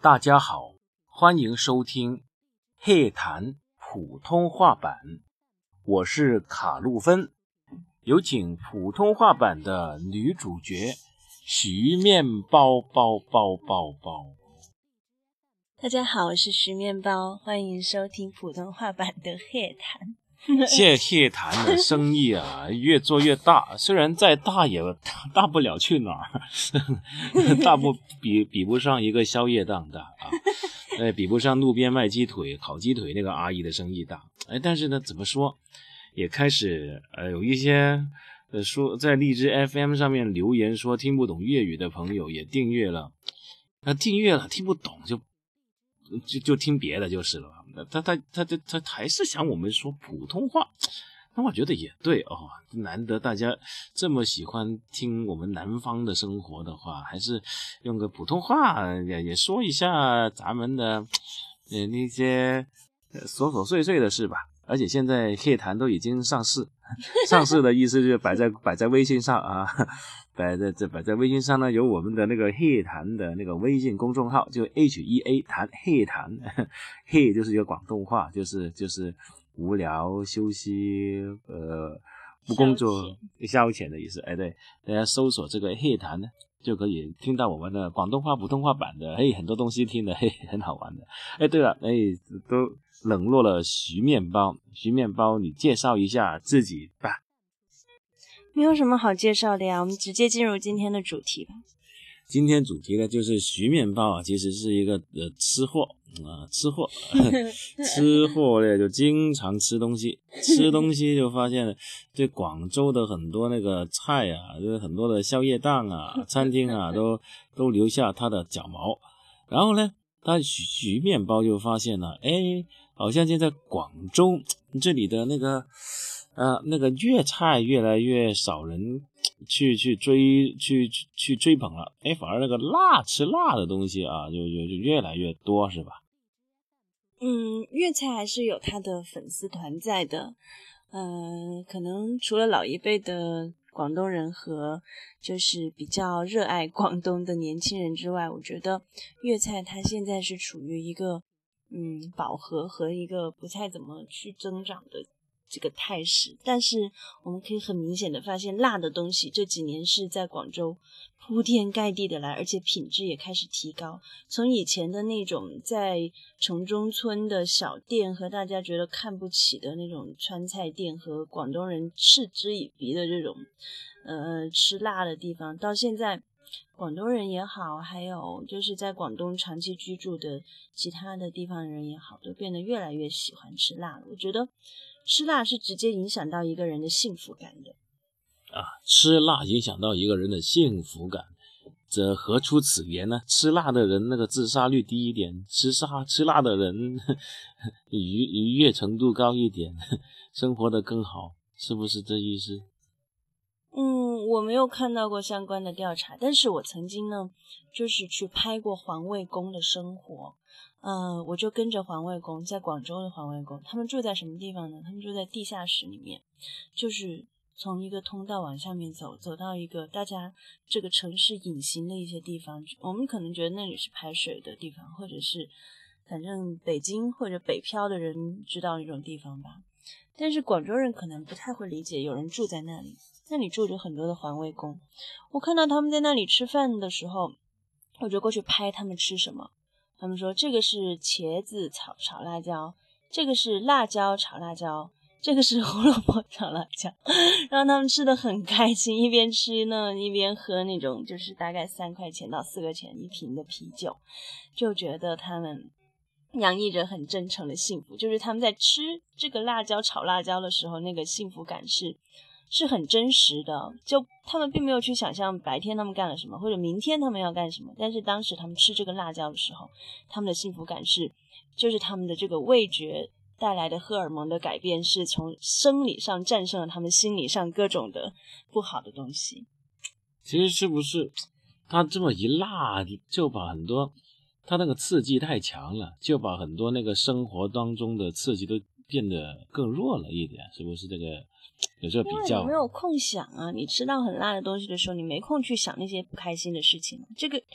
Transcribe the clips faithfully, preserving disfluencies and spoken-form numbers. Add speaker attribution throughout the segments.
Speaker 1: 大家好，欢迎收听黑谈普通话版，我是卡路芬，有请普通话版的女主角徐面包包包包包。
Speaker 2: 大家好，我是徐面包，欢迎收听普通话版的黑谈。
Speaker 1: 现在黑谈的生意啊越做越大，虽然再大也大不了去哪儿，大不比比不上一个宵夜档大啊，哎，比不上路边卖鸡腿、烤鸡腿那个阿姨的生意大。哎，但是呢，怎么说，也开始呃有一些呃说在荔枝 F M 上面留言说听不懂粤语的朋友也订阅了，那订阅了听不懂就就就听别的就是了。他他他他他还是想我们说普通话，那我觉得也对哦。难得大家这么喜欢听我们南方的生活的话，还是用个普通话也也说一下咱们的呃那些琐琐碎碎的事吧。而且现在黑谈都已经上市，上市的意思就是摆在摆在微信上啊，摆在这摆在微信上呢，有我们的那个黑谈的那个微信公众号，就 H E A 谈黑谈，黑就是一个广东话，就是就是无聊休息呃不工作消遣的意思。哎，对，大家搜索这个黑谈呢，就可以听到我们的广东话普通话版的，嘿，很多东西听的，嘿，很好玩的。哎，对了，哎，都冷落了徐面包，徐面包，你介绍一下自己吧。
Speaker 2: 没有什么好介绍的呀，我们直接进入今天的主题吧。
Speaker 1: 今天主题呢，就是徐面包啊，其实是一个呃吃货啊、呃，吃货，吃货呢就经常吃东西，吃东西就发现了，对广州的很多那个菜啊，就是很多的宵夜档啊、餐厅啊，都都留下他的脚毛。然后呢，他徐徐面包就发现了，哎，好像现在广州这里的那个呃那个粤菜越来越少人去去追去去追捧了，哎，反而那个辣吃辣的东西啊，就就就越来越多，是吧？
Speaker 2: 嗯，粤菜还是有它的粉丝团在的，呃，可能除了老一辈的广东人和就是比较热爱广东的年轻人之外，我觉得粤菜它现在是处于一个嗯饱和和一个不太怎么去增长的这个态势，但是我们可以很明显的发现，辣的东西这几年是在广州铺天盖地的来，而且品质也开始提高。从以前的那种在城中村的小店和大家觉得看不起的那种川菜店，和广东人嗤之以鼻的这种呃吃辣的地方，到现在广东人也好，还有就是在广东长期居住的其他的地方人也好，都变得越来越喜欢吃辣了。我觉得吃辣是直接影响到一个人的幸福感的
Speaker 1: 啊，吃辣影响到一个人的幸福感，这何出此言呢？吃辣的人那个自杀率低一点，吃杀吃辣的人愉愉悦程度高一点，生活得更好，是不是这意思？
Speaker 2: 嗯，我没有看到过相关的调查，但是我曾经呢，就是去拍过环卫工的生活。呃，我就跟着环卫工，在广州的环卫工，他们住在什么地方呢？他们住在地下室里面，就是从一个通道往下面走，走到一个大家这个城市隐形的一些地方，我们可能觉得那里是排水的地方，或者是反正北京或者北漂的人知道那种地方吧。但是广州人可能不太会理解有人住在那里，那里住着很多的环卫工。我看到他们在那里吃饭的时候，我就过去拍他们吃什么。他们说这个是茄子炒炒辣椒，这个是辣椒炒辣椒，这个是胡萝卜炒辣椒，然后他们吃得很开心，一边吃呢一边喝那种就是大概三块钱到四块钱一瓶的啤酒，就觉得他们洋溢着很真诚的幸福，就是他们在吃这个辣椒炒辣椒的时候，那个幸福感是是很真实的，就他们并没有去想象白天他们干了什么，或者明天他们要干什么，但是当时他们吃这个辣椒的时候，他们的幸福感是就是他们的这个味觉带来的荷尔蒙的改变，是从生理上战胜了他们心理上各种的不好的东西。
Speaker 1: 其实是不是他这么一辣，就把很多他那个刺激太强了，就把很多那个生活当中的刺激都变得更弱了一点，是不是这个有这个比较？
Speaker 2: 因为你没有空想啊，你吃到很辣的东西的时候，你没空去想那些不开心的事情。这个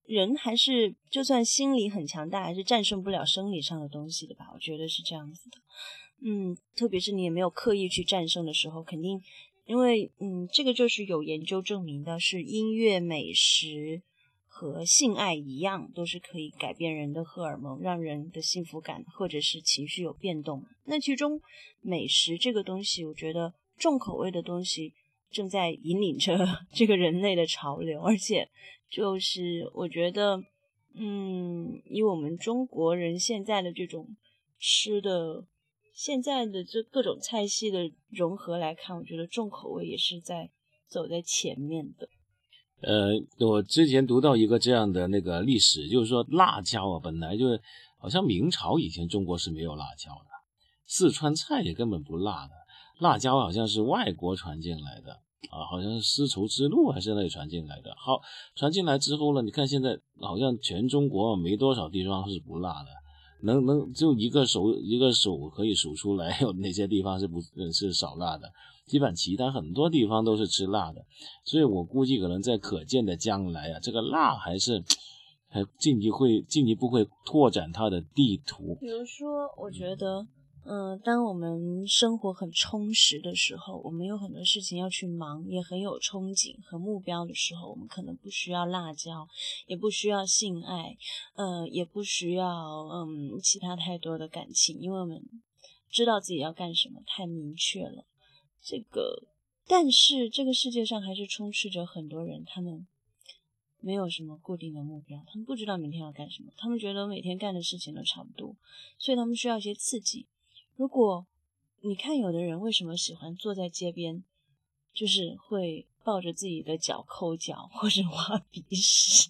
Speaker 2: 人还是就算心理很强大，还是战胜不了生理上的东西的吧，我觉得是这样子的。嗯，特别是你也没有刻意去战胜的时候，肯定因为嗯，这个就是有研究证明的，是音乐、美食和性爱一样，都是可以改变人的荷尔蒙，让人的幸福感或者是情绪有变动。那其中美食这个东西，我觉得重口味的东西正在引领着这个人类的潮流，而且就是我觉得嗯，以我们中国人现在的这种吃的现在的这各种菜系的融合来看，我觉得重口味也是在走在前面的。
Speaker 1: 呃，我之前读到一个这样的那个历史，就是说辣椒啊，本来就是好像明朝以前中国是没有辣椒的，四川菜也根本不辣的，辣椒好像是外国传进来的啊，好像是丝绸之路还是那里传进来的。好，传进来之后呢，你看现在好像全中国没多少地方是不辣的。能能就一个手一个手可以数出来有哪些地方是不是少辣的，基本其他很多地方都是吃辣的，所以我估计可能在可见的将来啊，这个辣还是还进一步会进一步会拓展它的地图。
Speaker 2: 比如说我觉得嗯、呃，当我们生活很充实的时候，我们有很多事情要去忙，也很有憧憬和目标的时候，我们可能不需要辣椒，也不需要性爱，呃，也不需要嗯其他太多的感情，因为我们知道自己要干什么，太明确了。这个，但是这个世界上还是充斥着很多人，他们没有什么固定的目标，他们不知道明天要干什么，他们觉得每天干的事情都差不多，所以他们需要一些刺激。如果你看有的人为什么喜欢坐在街边，就是会抱着自己的脚抠脚或者挖鼻屎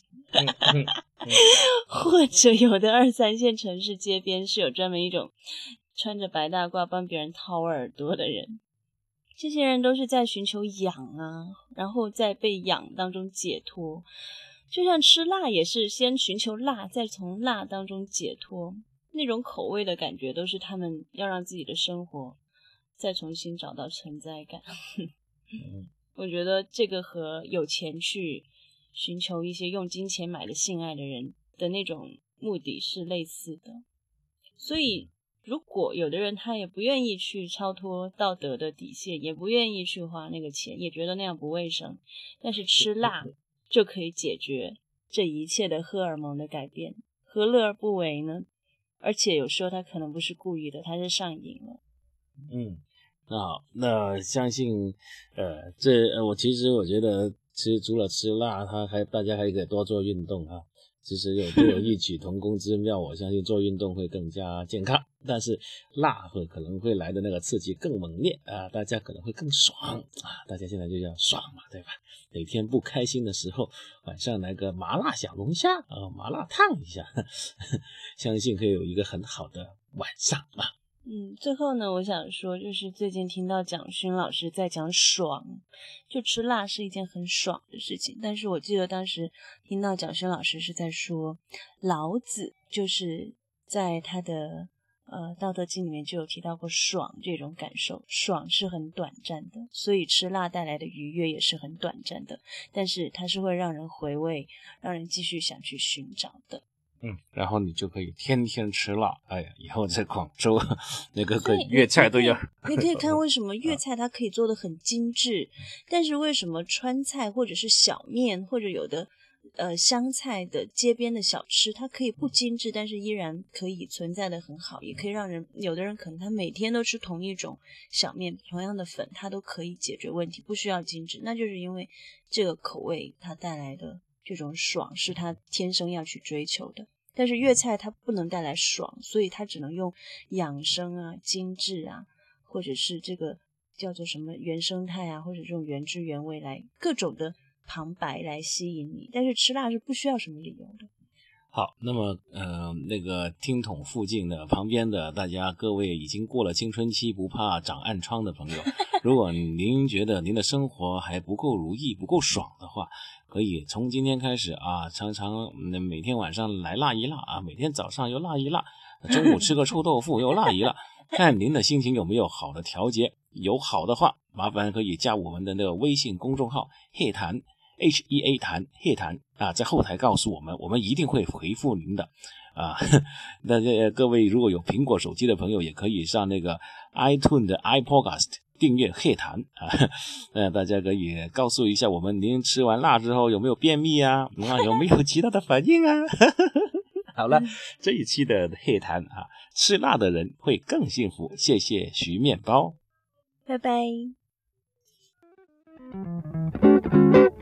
Speaker 2: 或者有的二三线城市街边是有专门一种穿着白大褂帮别人掏耳朵的人，这些人都是在寻求痒啊，然后在被痒当中解脱，就像吃辣也是先寻求辣，再从辣当中解脱，那种口味的感觉都是他们要让自己的生活再重新找到存在感我觉得这个和有钱去寻求一些用金钱买的性爱的人的那种目的是类似的。所以如果有的人他也不愿意去超脱道德的底线，也不愿意去花那个钱，也觉得那样不卫生，但是吃辣就可以解决这一切的荷尔蒙的改变，何乐而不为呢？而且有时候他可能不是故意的，他是上瘾了。
Speaker 1: 嗯，那好，那相信呃这呃我其实我觉得其实除了吃辣，他还大家还可以多做运动啊，其实有都有异曲同工之妙我相信做运动会更加健康，但是辣会可能会来的那个刺激更猛烈啊，大家可能会更爽啊，大家现在就要爽嘛，对吧？哪天不开心的时候，晚上来个麻辣小龙虾啊，麻辣烫一下，呵呵相信可以有一个很好的晚上啊。
Speaker 2: 嗯，最后呢，我想说，就是最近听到蒋勋老师在讲爽，就吃辣是一件很爽的事情。但是我记得当时听到蒋勋老师是在说，老子就是在他的呃《道德经》里面就有提到过爽这种感受，爽是很短暂的，所以吃辣带来的愉悦也是很短暂的，但是它是会让人回味，让人继续想去寻找的。
Speaker 1: 嗯，然后你就可以天天吃辣。哎呀，以后在广州那个个粤菜都要
Speaker 2: 你可以看为什么粤菜它可以做得很精致，但是为什么川菜或者是小面或者有的呃湘菜的街边的小吃，它可以不精致，但是依然可以存在的很好，也可以让人有的人可能他每天都吃同一种小面，同样的粉，它都可以解决问题，不需要精致，那就是因为这个口味它带来的这种爽是他天生要去追求的。但是粤菜它不能带来爽，所以它只能用养生啊、精致啊，或者是这个叫做什么原生态啊，或者这种原汁原味来各种的旁白来吸引你。但是吃辣是不需要什么理由的。
Speaker 1: 好，那么呃，那个听筒附近的旁边的大家各位已经过了青春期不怕长暗疮的朋友，如果您觉得您的生活还不够如意不够爽的话，可以从今天开始啊，常常每天晚上来辣一辣啊，每天早上又辣一辣，中午吃个臭豆腐又辣一辣，看您的心情有没有好的调节。有好的话麻烦可以加我们的那个微信公众号黑谈 H E A 谈嘿谈啊，在后台告诉我们，我们一定会回复您的啊。那这各位如果有苹果手机的朋友，也可以上那个 iTunes 的 iPodcast 订阅嘿谈啊。呃，大家可以告诉一下我们，您吃完辣之后有没有便秘啊？啊，有没有其他的反应啊？好了，这一期的嘿谈啊，吃辣的人会更幸福。谢谢徐面包，
Speaker 2: 拜拜。